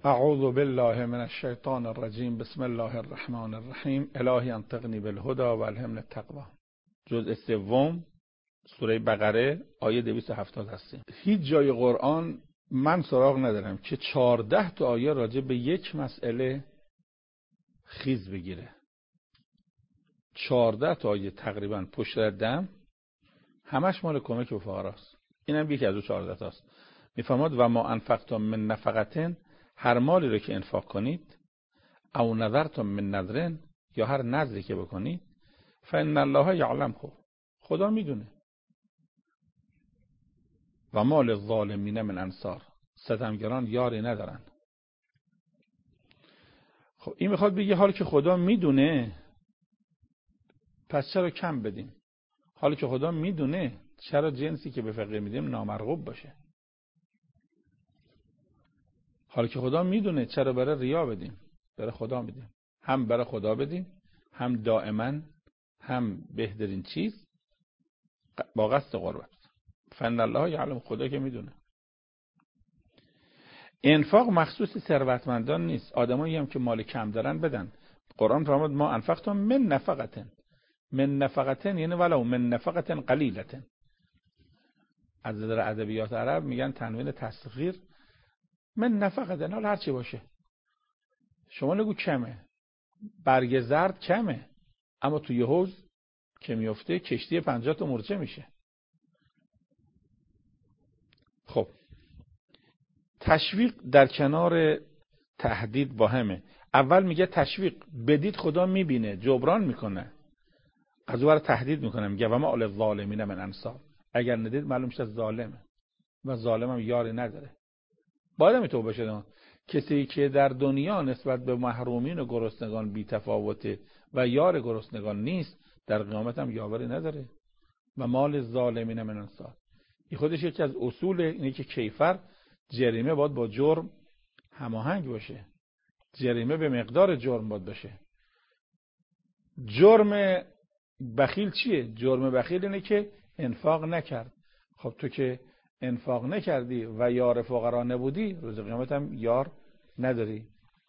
اعوذ بالله من الشیطان الرجیم. بسم الله الرحمن الرحیم. الهی انطقنی بالهدی و الهمنی التقوی. جزء سوم سوره بقره آیه 270 هستیم. هیچ جای قرآن من سراغ ندارم که 14 تا آیه راجع به یک مسئله خیز بگیره. 14 تا آیه تقریبا پشت دم همش مال کمک به فقراست. اینم یکی از اون 14 تاست. میفرماد و ما انفقتم من نفقتن، هر مالی رو که انفاق کنید، او نذرتم من نذرن، یا هر نذری که بکنید، فان الله یعلم، خدا میدونه. و مال الظالمین من انصار، ستمگران یاری ندارن. خب این میخواد بگه حالی که خدا میدونه پس چرا کم بدیم؟ حالی که خدا میدونه چرا جنسی که به فقیر میدیم نامرغوب باشه؟ حالی که خدا میدونه چرا برای ریا بدیم؟ برای خدا میدیم. هم برای خدا بدیم، هم دائما، هم بهترین چیز با قصد قربت. فان الله یعلم، خدا که میدونه. انفاق مخصوص ثروتمندان نیست. آدمایی هم که مال کم دارن بدن. قرآن فرمود ما انفقتم من نفقتن. من نفقتن یعنی ولو من نفقتن قلیلتن. از نظر ادبیات عرب میگن تنوین تصغیر من نفقتن، حالا هر چی باشه. شما نگو کمه، برگ زرد کمه، اما توی حوض که میفته کشتی 50 تا مورچه میشه. خب تشویق در کنار تهدید با همه. اول میگه تشویق بدید، خدا میبینه، جبران میکنه. از اون ور تهدید میکنه، میگه و ما مال الظالمین من انصار، اگر ندید معلوم میشه ظالمه و ظالم هم یاری نداره. باید هم توبه بشه. کسی که در دنیا نسبت به محرومین و گرسنگان بی تفاوته و یار گرسنگان نیست، در قیامت هم یاوری نداره. و مال الظالمین من انصار، این خودش یکی از اصول اینه که کیفر، جریمه باید با جرم هماهنگ باشه. جریمه به مقدار جرم باید باشه. جرم بخیل چیه؟ جرم بخیل اینه که انفاق نکرد. خب تو که انفاق نکردی و یار فقرا نبودی، روز قیامت هم یار نداری.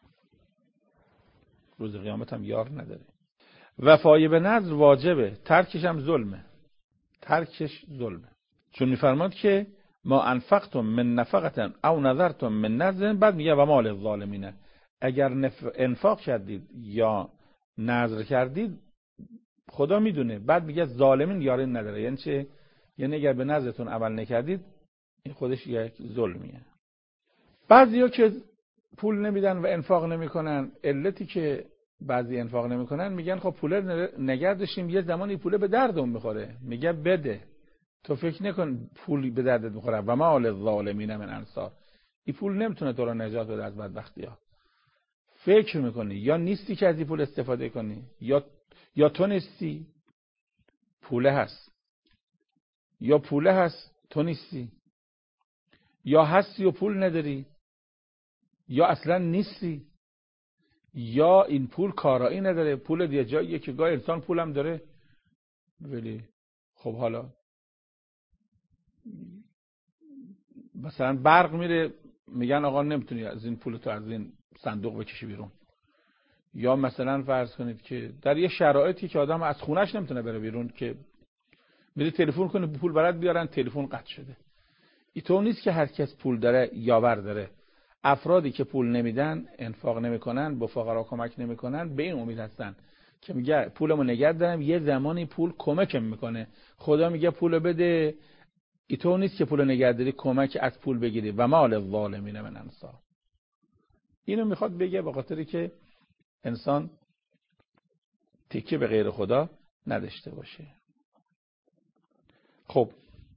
روز قیامت هم یار نداری. وفای به نذر واجبه، ترکش هم ظلمه. ترکش ظلمه. چون میفرماد که ما انفقتم من نفقتن او نذرتم من نذر، بعد میگه و مال الظالمین، اگر انفاق کردید یا نذر کردید خدا میدونه. بعد میگه ظالمین یاری نداره. یعنی چه؟ یعنی اگر به نذرتون عمل نکردید این خودش یک ظلمیه. بعضیا که پول نمیدن و انفاق نمیکنن، علتی که بعضی انفاق نمیکنن میگن خب پول نگه داشتیم یه زمانی پول به دردم میخوره. میگه بده، تو فکر نکن پول به دردت میخوره. و مال الظالمین من انصار، این پول نمیتونه تو را نجات بده از بدبختی‌ها. فکر میکنی یا نیستی که از این پول استفاده کنی، یا تو نیستی پوله هست، یا پوله هست تو نیستی، یا هستی و پول نداری، یا اصلا نیستی، یا این پول کارایی نداره. پول یه جاییه که گاه انسان پولم داره ولی خب حالا مثلا برق میره میگن آقا نمیتونی از این پول تو از این صندوق بکشی بیرون. یا مثلا فرض کنید که در یه شرایطی که آدم از خونش نمیتونه بره بیرون، که میره تلفن کنه پول برات بیارن، تلفن قطع شده. اینطور نیست که هر کس پول داره یاور داره. افرادی که پول نمیدن، انفاق نمیکنن، به فقرا کمک نمیکنن، به این امید هستن که میگه پولمو نگه دارم یه زمانی پول کمکم میکنه. خدا میگه پولو بده. اینطور نیست که پولو نگه داری کمک از پول بگیری. و مال الظالمین من انصار، اینو میخواد بگه به خاطری که انسان تکیه به غیر خدا نداشته باشه. خب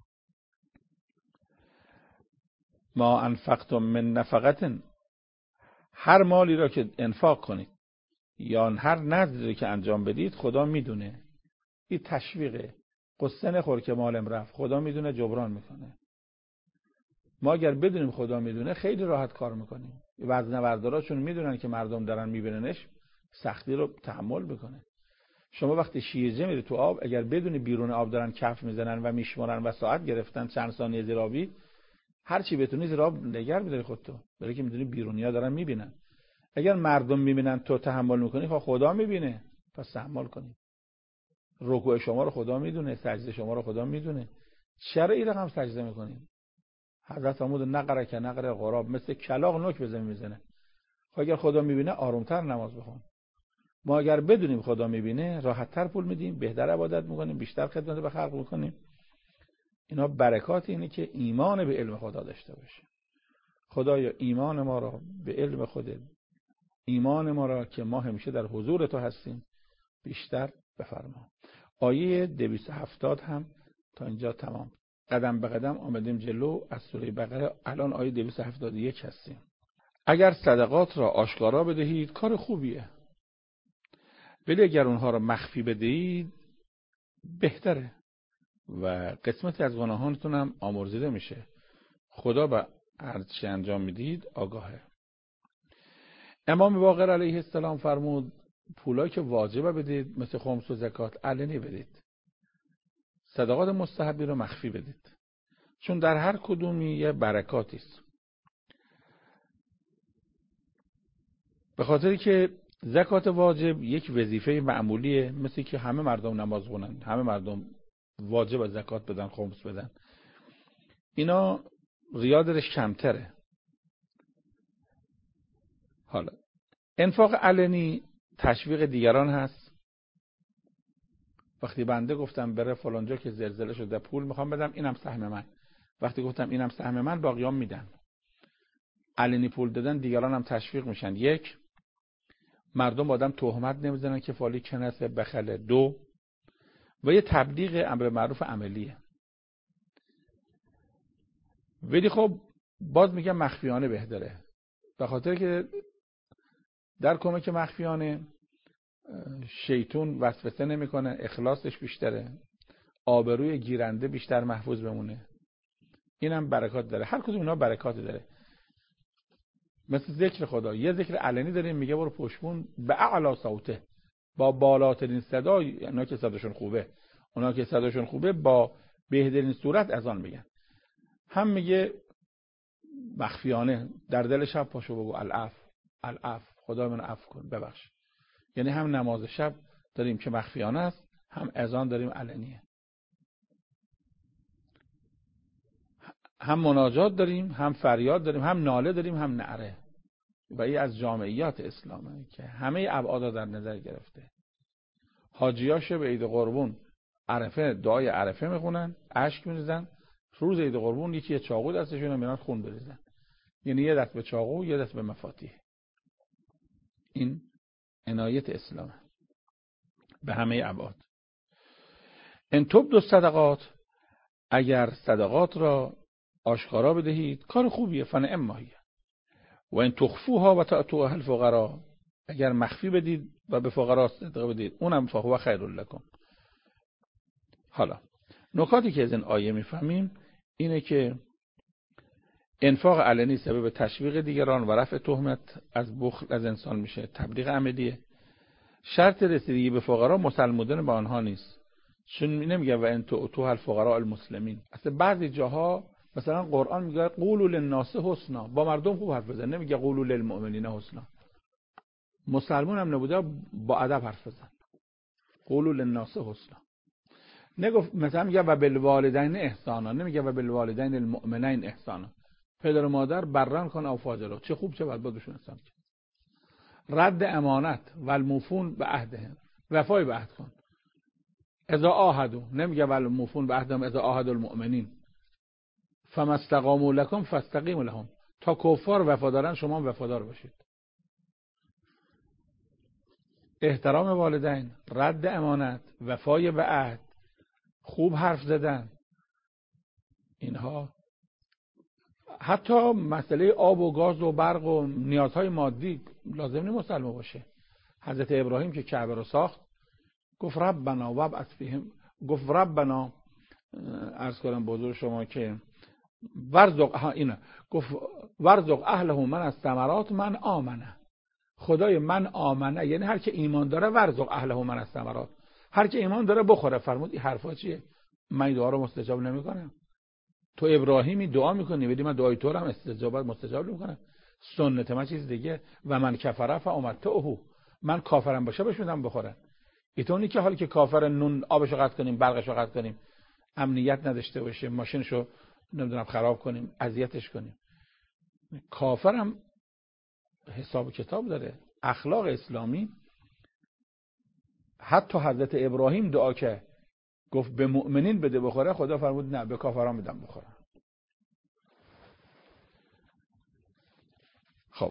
ما انفقتم من نفقتن، هر مالی را که انفاق کنید یا هر نذری که انجام بدید خدا میدونه. این تشویقه. قصه نخور که مالم رفت، خدا میدونه، جبران میکنه. ما اگر بدونیم خدا میدونه خیلی راحت کار میکنیم. وزنه‌برداراشون میدونن که مردم دارن میبیننش، سختی رو تحمل بکنه. شما وقتی شیرجه میری تو آب، اگر بدونی بیرون آب دارن کف میزنن و میشمارن و ساعت گرفتن چند ثانیه زیر آبی، هر چی بتونی زیرا نگار بداری خودتو، برای که میدونی بیرونیا دارن میبینن. اگر مردم میبینن تو تحمل میکنی، خب خدا میبینه، پس تحمل کنی. رکوع شما رو خدا میدونه، سجده شما رو خدا میدونه، چرا این رقم سجده میکنین؟ حضرت فرمود نقر غراب، مثل کلاغ نوک به زمین میزنه. خب اگر خدا میبینه آرومتر نماز بخون. ما اگر بدونیم خدا میبینه راحتتر پول میدیم، بهتر عبادت میکنیم، بیشتر خدمت به خلق میکنیم. اینا برکات اینه که ایمان به علم خدا داشته باشه. خدایا ایمان ما را به علم خودت، ایمان ما را که ما همیشه در حضور تو هستیم بیشتر بفرما. آیه 270 هم تا اینجا تمام. قدم به قدم آمدیم جلو از سوره بقره. الان آیه 271 هستیم. اگر صدقات را آشکارا بدهید کار خوبیه، ولی اگر اونها را مخفی بدهید بهتره و قسمتی از گناهانتون هم آمرزیده میشه. خدا به هر چی انجام میدید آگاهه. امام باقر علیه السلام فرمود پولایی که واجبه بدید مثل خمس و زکات علنی بدید، صدقات مستحبی رو مخفی بدید، چون در هر کدومی یه برکاتی است. به خاطری که زکات واجب یک وظیفه معمولیه، مثل که همه مردم نماز خونن، همه مردم واجب زکات بدن، خمس بدن، اینا ریادش کمتره. حالا انفاق علنی تشویق دیگران هست. وقتی بنده گفتم بره فلانجا که زلزله شده پول میخوام بدم، اینم سهم من، وقتی گفتم اینم سهم من باقیام میدن. علنی پول دادن دیگران هم تشویق میشن. یک، مردم آدم تهمت نمیزنن که فالی کنسه بخله. دو، و یه تبلیغ امر معروف عملیه. ولی خب باز میگم مخفیانه بهتره، به خاطر که در کمک مخفیانه شیطون وسوسه نمیکنه، اخلاصش بیشتره، آبروی گیرنده بیشتر محفوظ بمونه. اینم برکات داره. هر کدوم اینا برکات داره. مثل ذکر خدا، یه ذکر علنی داریم میگه برو پشمون به اعلی صوته، با بالاترین صدا. اونا که صداشون خوبه با بهترین صورت اذان میگن. هم میگه مخفیانه در دل شب پاشو بگو العفو، خدا من عفو کن، ببخش. یعنی هم نماز شب داریم که مخفیانه است، هم اذان داریم علنیه، هم مناجات داریم، هم فریاد داریم، هم ناله داریم، هم نعره. و این از جامعیات اسلامه که همه ابعاد در نظر گرفته. حاجیاش به عید قربون عرفه دعای عرفه میخونن، اشک میریزن. روز عید قربون یکی چاقو دستشون میرن خون بریزن، یعنی یه دست به چاقو یه دست به مفاتیح. این عنایت اسلامه به همه ابعاد. ان تبدوا الصدقات، اگر صدقات را آشکارا بدهید کار خوبیه، فنعم هی. و ان تخفوها و تؤتوها الفقراء، اگر مخفی بدید و به فقرا صدقه بدید اونم فهو خیر لکم. حالا نکاتی که از این آیه میفهمیم اینه که انفاق علنی سبب تشویق دیگران و رفع تهمت از بخل از انسان میشه، تبلیغ عملیه. شرط رسیدگی به فقرا مسلمودن با آنها نیست، چون نمیگه و ان تؤتوها الفقراء المسلمین. اصلا بعضی جاها مثلا قرآن میگه قولوا للناس حسنا، با مردم خوب حرف بزن، نمیگه قولوا للمؤمنین حسنا. مسلمان هم نبوده با ادب حرف بزن، قولوا للناس حسنا. نگفت مثلا میگه و بالوالدین احسانا، نمیگه و بالوالدین المؤمنین احسانا. پدر و مادر بران کن او فاجرا، چه خوب چه بد باشون احسان کن. رد امانت و الموفون به عهدهم، وفای به عهد کن. اذا عاهدوا، نمیگه و الموفون به عهدهم اذا عاهد المؤمنین. فما استقاموا لكم فاستقیموا لهم، تا کفار وفادارن شما وفادار باشید. احترام والدین، رد امانت، وفای به عهد، خوب حرف زدن، اینها حتی مسئله آب و گاز و برق و نیازهای مادی لازم نیست مسلمان باشه. حضرت ابراهیم که کعبه رو ساخت گفت ربنا وابعث فیهم، گفت ربنا عرض کنم بزرگ شما که گفت ورزق اهله من از ثمرات من آمنه. خدای من آمنه یعنی هر که ایمان داره، ورزق اهله من از ثمرات، هر که ایمان داره بخوره. فرمود این حرفا چیه؟ من دعا رو مستجاب نمیکنم. تو ابراهیمی دعا میکنی بدی من دعای تو رو هم مستجاب میکنم. سنت من چیز دیگه. و من کفر فامتعه، من کافرم باشه بهش میدم بخورن. اینطوری که حالی که کافر نون آبشو قطع کنیم، برقشو قطع کنیم، امنیت نداشته باشه، ماشینشو نمیدونم خراب کنیم، اذیتش کنیم. کافرم حساب کتاب داره. اخلاق اسلامی، حتی حضرت ابراهیم دعا که گفت به مؤمنین بده بخوره، خدا فرمود نه به کافران میدم بخوره. خب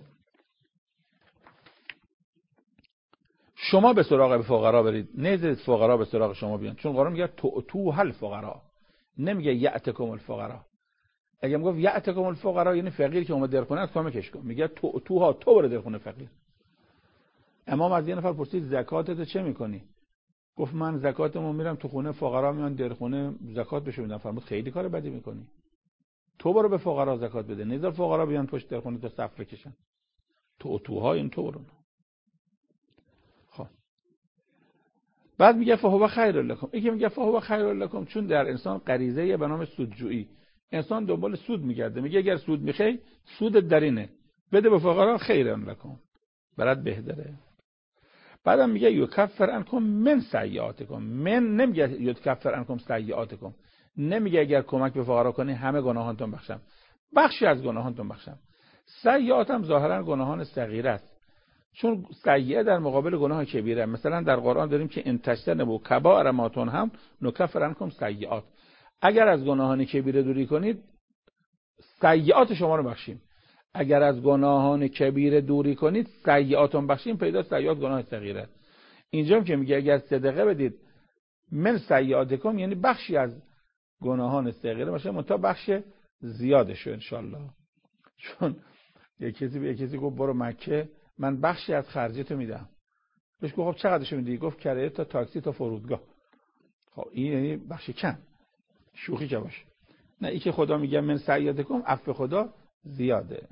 شما به سراغ فقرا برید، نذارید فقرا به سراغ شما بیان، چون قرآن میگه تو هل فقرا، نمیگه یأتکم الفقرا. اگه میگه یأتکم الفقرا یعنی فقیر که اومد در خونه است کمکش کن، میگه تو برو در خونه فقیر. امام از یه نفر پرسید زکاتت چه میکنی؟ گفت من زکاتمو میرم تو خونه فقرا میان در خونه زکات بهش میدم. فرمود خیلی کار بدی میکنی، تو برو به فقرا زکات بده، نذار فقرا بیان پشت در خونه تو صف بکشن. توها این تو برو. خب بعد میگه فهو خیر لکم. این که میگه فهو خیر لکم چون در انسان غریزه به نام سودجویی، انسان دنبال سود میگرده، میگه اگر سود میخوای سودت در اینه، بده به فقرا خیر لکم، برات بهتره. بعدم میگه یکفر عنکم من سیئاتکم. من نمیگه یکفر عنکم سیئاتکم، نمیگه اگر کمک به فقرا کنی همه گناهانتون بخشم، بخشی از گناهانتون بخشم. سیئات هم ظاهرا گناهان صغیره است، چون سیئه در مقابل گناه کبیره. مثلا در قرآن داریم که ان تجتنبوا کبائر ما تنهون نکفر عنکم سیئات. اگر از گناهان کبیره دوری کنید سیئات شما رو بخشیم، اگر از گناهان کبیره دوری کنید سیئاتون بخشیم. پیدا سیئات گناه صغیره. اینجا که میگه اگر صدقه بدید من سیئاتکم یعنی بخشی از گناهان صغیره باشه، منتها بخش زیادشه ان شاء الله. چون یک کسی گفت برو مکه من بخشی از خرجتو میدم. بهش گفت خب چقدرش میدی؟ گفت کرایه تا تاکسی تا فرودگاه. خب این یعنی بخش کم، شوخی که باشه. نه این که خدا میگه من سیئاتکم عفو خدا زیاده.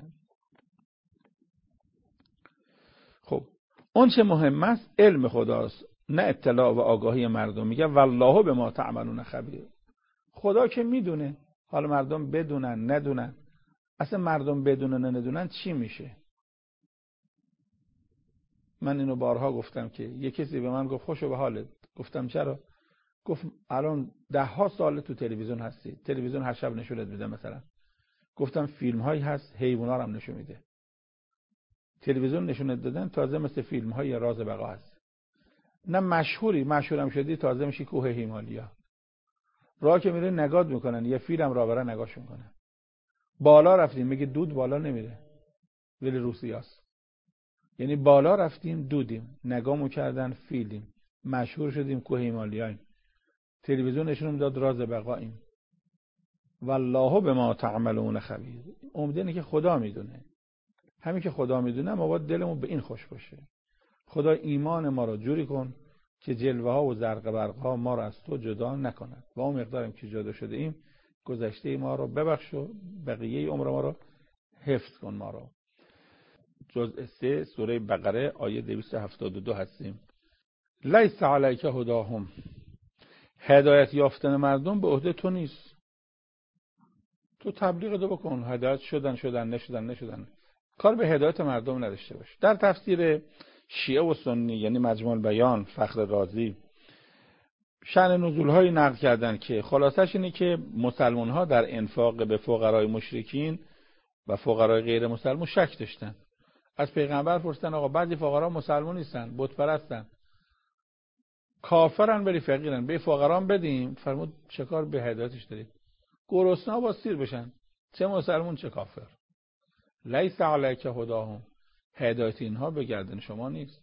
خب اون چه مهم است علم خداست، نه اطلاع و آگاهی مردم. میگه والله بما تعملون خبیر. خدا که میدونه، حالا مردم بدونن ندونن. اصلا مردم بدونن ندونن چی میشه؟ من اینو بارها گفتم که یه کسی به من گفت خوشو به حالت. گفتم چرا؟ گفت الان 10 سال تو تلویزیون هستی، تلویزیون هر شب نشونت میده مثلا. گفتم فیلم هایی هست حیونا رو هم نشون میده. تلویزیون نشونت دادن تازه مثل فیلم های راز بقا هست. نه مشهورم شدی تازه میشی کوه هیمالیا. راه که میره نگات میکنن، یه فیلم را برا نگاش میکنن. بالا رفتیم میگه دود بالا نمیره ولی روسیاست. یعنی بالا رفتیم دودیم، نگامو کردن فیلم، مشهور شدیم کوه هیمالیاییم، تلویزیون نشون داد راز بقاییم. والله بما تعملون خبیر. امیدوارم که خدا میدونه. همین که خدا میدونه ما باید دلمون به این خوش باشه. خدا ایمان ما رو جوری کن که جلوه ها و زرق برق ها ما رو از تو جدا نکند و اون مقدارم که جدا شده ایم گذشته ما رو ببخش و بقیه عمر ما رو حفظ کن ما رو. جزء 3 سوره بقره آیه 272 هستیم. لیس علیک هداهم. هدایت یافتن مردم به عهده تو نیست. تو تبلیغ دو بکن، هدایت شدن نشدن. کار به هدایت مردم نداشته باش. در تفسیر شیعه و سنی یعنی مجموع البیان فخر رازی شأن نزول‌هایی نقل کردن که خلاصش اینه که مسلمان‌ها در انفاق به فقرای مشرکین و فقرای غیر مسلمان شک داشتن. از پیغمبر پرسیدن آقا بعضی فقرا مسلمان نیستن، بت پرستن، کافرن ولی فقیرن، به فقران بدیم. فرمود چه کار به هدایتش دارید؟ گرسنه‌ها با سیر بشن، چه مسلمان چه کافر. لیس علیک هداهم. هدایت اینها به گردن شما نیست،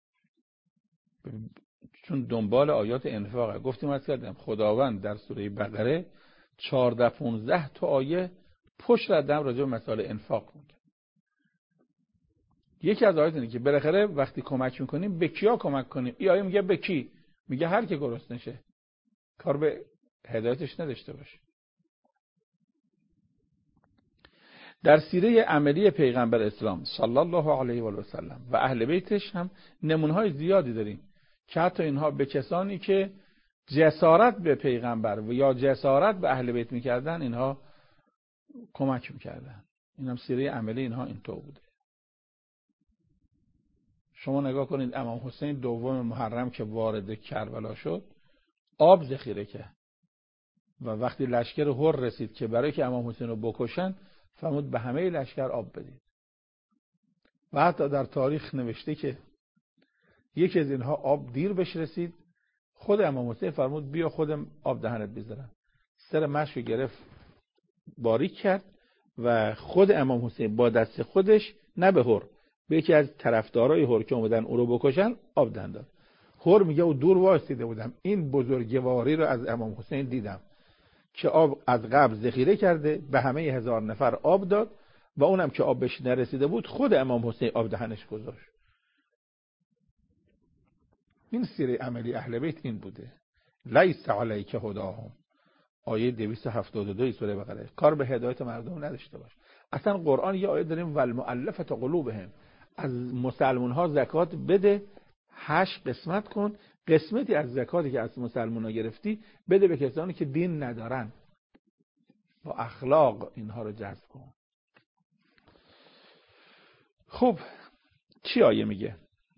چون دنبال آیات انفاقه. گفتیم از کردم خداوند در سوره بقره 14-15 تا آیه پشت ردم راجع به مسائل انفاق میگه. یکی از آیات اینه که بالاخره وقتی کمک میکنیم به کیا کمک کنیم. این آیه میگه به کی؟ میگه هر کی گرسنه شه، کار به هدایتش نداشته باشه. در سیره عملی پیغمبر اسلام صلی الله علیه و سلم و اهل بیتش هم نمونه‌های زیادی داریم که حتی اینها به کسانی که جسارت به پیغمبر و یا جسارت به اهل بیت میکردن اینها کمک میکردن. اینم سیره عملی اینها اینطور بوده. شما نگاه کنید امام حسین دوم محرم که وارد کربلا شد آب ذخیره کرد و وقتی لشکر هر رسید که برای که امام حسین رو بکشن فرمود به همه لشکر آب بدید. و حتی در تاریخ نوشته که یکی از اینها آب دیر بهش رسید، خود امام حسین فرمود بیا خودم آب دهنت بذارم. سر مشک گرفت باریک کرد و خود امام حسین با دست خودش نه به هر، به یکی از طرفدارای هر که اومدن او رو بکشن آب دهن داد. هر میگه او دور وایسیده بودم، این بزرگواری رو از امام حسین دیدم که آب از قبل ذخیره کرده، به همه 1000 نفر آب داد و اونم که آب بهش نرسیده بود خود امام حسین آب دهنش گذاشت. این سیره عملی اهل بیت این بوده. لیس علیک هداهم، آیه 272 سوره بقره. کار به هدایت مردم نداشته باش. اصلا قرآن یه آیه داریم والمؤلفة قلوبهم، از مسلمان ها زکات بده، 8 قسمت کن، قسمتی از زکاتی که از مسلمان ها گرفتی بده به کسانی که دین ندارن، با اخلاق اینها رو جذب کن. خب چی آیه میگه؟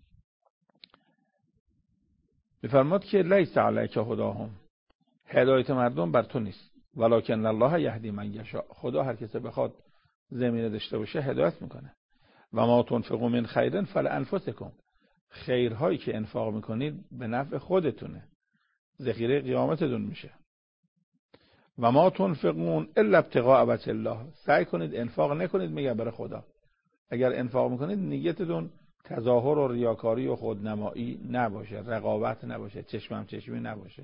میفرماد که لیس علیک هداهم، هدایت مردم بر تو نیست، ولکن الله یهدی من یشاء، خدا هر کسی بخواد زمینه داشته باشه هدایت میکنه. و ما تنفقوا من خیر فلانفسکم، خیرهایی که انفاق میکنید به نفع خودتونه، ذخیره قیامتتون میشه. و ما تنفقون الا ابتغاء وجه الله، سعی کنید انفاق نکنید مگر برای خدا. اگر انفاق میکنید نیتتون تظاهر و ریاکاری و خودنمایی نباشه، رقابت نباشه، چشمم چشمی نباشه.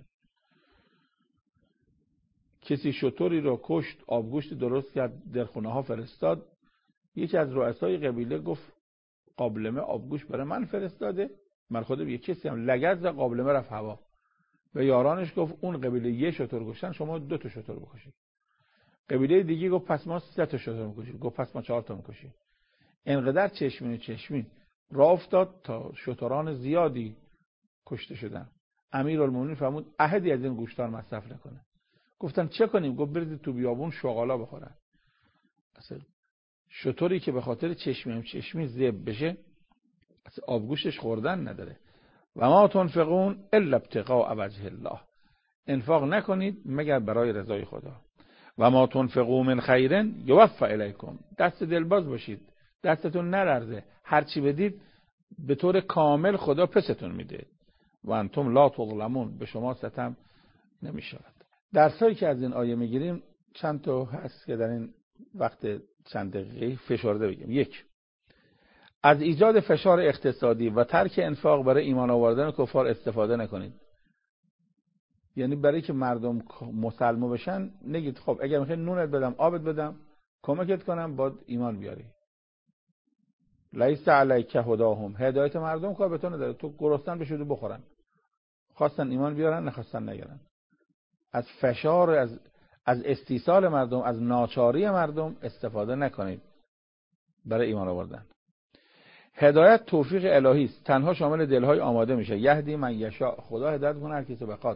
کسی شتری رو کشت، آبگوشت درست کرد، در خونه ها فرستاد. یکی از رؤسای قبیله گفت قابلمه آبگوشت برای من فرستاده، من خودم یه کسی هم لگد و قابلمه رفت هوا. به یارانش گفت اون قبیله یه شتر کشتن، شما 2 تا شتر بکشید. قبیله دیگه گفت پس ما 3 تا شتر میکشیم، گفت پس ما 4 تا میکشیم. انقدر چشمین راه افتاد تا شتران زیادی کشته شدن. امیرالمومنین فرمود احدی از این گوشتان مصرف نکنه. گفتن چه کنیم؟ گفت برید تو بیابون شغالا بخورن. اصلا شتری که به خاطر چشمی ذبح بشه اصلا آبگوشتش خوردن نداره. و ما تنفقون الا ابتغاء وجه الله، انفاق نکنید مگر برای رضای خدا. و ما تنفقوا من خیر یوفى الیکم، دست دلباز باشید، دستتون نلرزه، هر چی بدید به طور کامل خدا پستون میده. و انتم لا تظلمون، به شما ستم نمیشود. درسایی که از این آیه میگیریم چند تا هست که در این وقت چند دقیقه فشرده بگیم. 1. از ایجاد فشار اقتصادی و ترک انفاق برای ایمان آوردن کفار استفاده نکنید. یعنی برای که مردم مسلمان بشن نگید خب اگر میخوای نونت بدم، آبت بدم، کمکت کنم، باید ایمان بیاری. لیس علیک هداهم، هدایت مردم کار به تو نداره، تو گرسنه بشود بخورن، خواستن ایمان بیارن نخواستن نگیرن. از فشار، از استیصال مردم، از ناچاری مردم استفاده نکنید برای ایمان آوردن. هدایت توفیق الهی است، تنها شامل دلهای آماده میشه. یهدی من یشاء، خدا هدایت کنه هر کسی بخواد.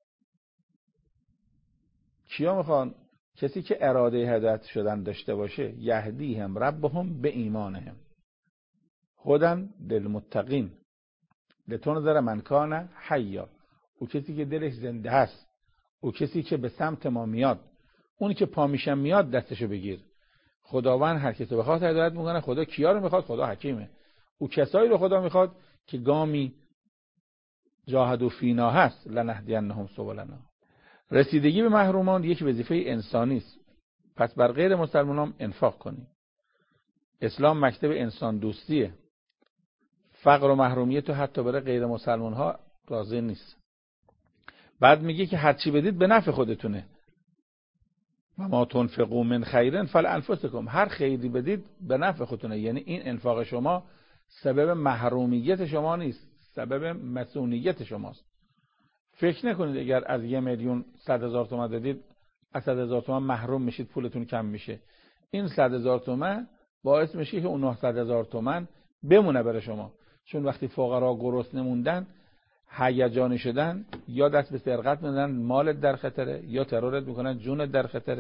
کیا میخوان؟ کسی که اراده هدایت شدن داشته باشه. یهدیهم ربهم به ایمانهم هدی للمتقین لتنذر من کان حیا، او کسی که دلش زنده هست، او کسی که به سمت ما میاد، اونی که پا میشم میاد دستشو بگیر. خداوند هر کسی بخواد هدایت میکنه. خدا کیا رو میخواد؟ خدا حکیمه. او کسایی رو خدا میخواد که گامی جاهدوا فینا هست، لنهدینهم سبلنا. رسیدگی به محرومان یک وظیفه انسانی است، پس بر غیر مسلمانان انفاق کنید. اسلام مکتب انسان دوستیه. فقر و محرومیت تو حتی برای غیر مسلمان ها راضی نیست. بعد میگه که هر چی بدید به نفع خودتونه. و ما تنفقوا من خیر فلانفسکم، هر خیری بدید به نفع خودتونه. یعنی این انفاق شما سبب محرومیت شما نیست، سبب مسئولیت شماست. فکر نکنید اگر از 1,100,000 تومان دادید از 100,000 تومان محروم میشید، پولتون کم میشه. این 100,000 تومان باعث میشه که اون 900,000 تومان بمونه برای شما. چون وقتی فقرا گرسنه موندن، هیجانی شدن، یا دست به سرقت میزنن، مالت در خطره، یا ترورت میکنن، جونت در خطره،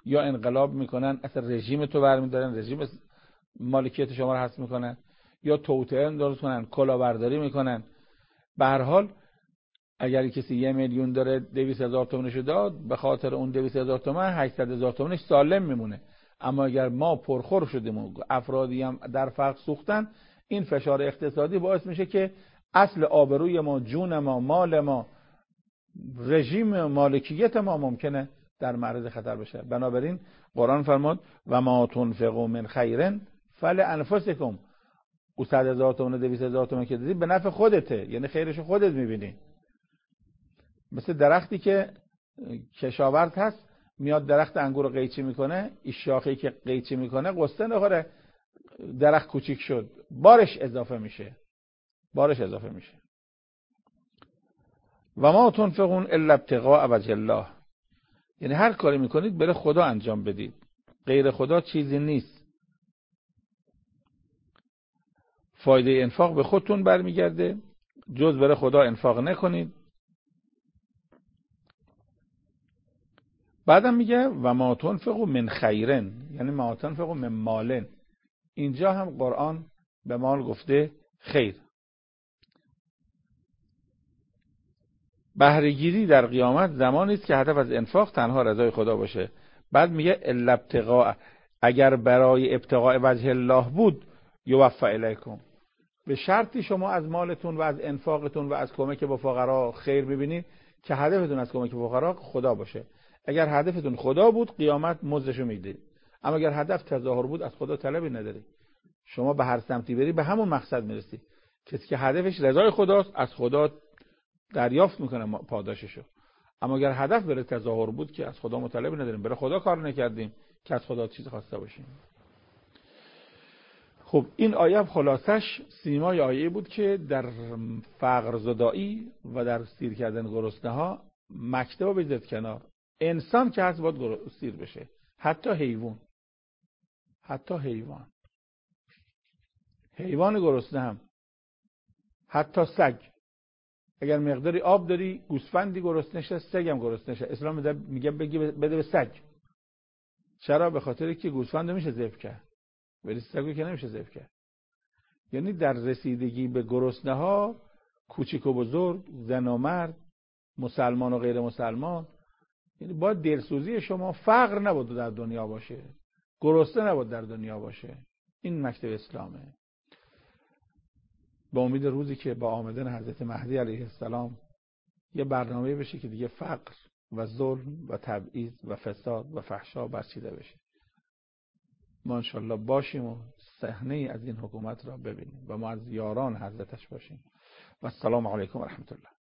یا انقلاب میکنن، اصلا رژیم تو برمیدارن، رژیم مالکیت شما رو حذف میکنن، یا توطئه درست کنن، کلاهبرداری میکنن. به هر حال اگر کسی 1 میلیون داره 200,000 تومانشو داد، به خاطر اون 200,000 تومان 800,000 تومانش سالم میمونه. اما اگر ما پرخور شدیم و افرادی هم در فقر سوختن، این فشار اقتصادی باعث میشه که اصل آبروی ما، جون ما، مال ما، رژیم مالکیت ما ممکنه در معرض خطر بشه. بنابراین قرآن فرمود و ما تنفقوا من خیر فلانفسکم. او 100,000 تومان 200,000 تومان که دادی به نفع خودته، یعنی خیرش خودت میبینی. مثل درختی که کشاورز هست میاد درخت انگور رو قیچی میکنه، این شاخه‌ای که قیچی میکنه قصه نخوره درخت کوچیک شد، بارش اضافه میشه. و ما تنفقون الا ابتغاء وجه الله، یعنی هر کاری میکنید برای خدا انجام بدید، غیر خدا چیزی نیست. فایده انفاق به خودتون برمیگرده، جز برای خدا انفاق نکنید. بعدم میگه و ما تنفقوا من خیرن، یعنی ما تنفقوا من مالن. اینجا هم قرآن به مال گفته خیر. بهره‌گیری در قیامت زمانی است که هدف از انفاق تنها رضای خدا باشه. بعد میگه الا ابتغاء، اگر برای ابتغاء وجه الله بود یوفى الیکم، به شرطی شما از مالتون و از انفاقتون و از کمک به فقرا خیر ببینید که هدفتون از کمک به فقرا خدا باشه. اگر هدفتون خدا بود قیامت مزدشو میدید، اما اگر هدف تظاهر بود از خدا طلبی نداری. شما به هر سمتی بری به همون مقصد میرسی. کسی که هدفش رضای خداست از خدا دریافت میکنه پاداششو. اما اگر هدف برای تظاهر بود که از خدا مطالبه نداریم، برای خدا کار نکردیم که از خدا چیز خواسته باشیم. خب این آیه خلاصش سیمای آیه بود که در فقر زدایی و در سیر کردن گرسنه ها مکتب بذارید کنار. انسان که هست باید سیر بشه، حتی حیوان گرسنه هم، حتی سگ. اگر مقداری آب داری، گوسفندی گرسنه‌شه، سگم گرسنه‌شه، اسلام میگه بده به سگ. چرا؟ به خاطر که گوسفند میشه ذبح کرد ولی سگو که نمیشه ذبح کرد. یعنی در رسیدگی به گرسنه ها، کوچیک و بزرگ، زن و مرد، مسلمان و غیر مسلمان، یعنی باید دلسوزی شما فقر نبود در دنیا باشه، گرسنه نبود در دنیا باشه. این مکتب اسلامه. با امید روزی که با آمدن حضرت مهدی علیه السلام یه برنامه بشه که دیگه فقر و ظلم و تبعیض و فساد و فحشا برچیده بشه. ما انشالله باشیم و صحنه از این حکومت را ببینیم و ما از یاران حضرتش باشیم. و السلام علیکم و رحمت الله.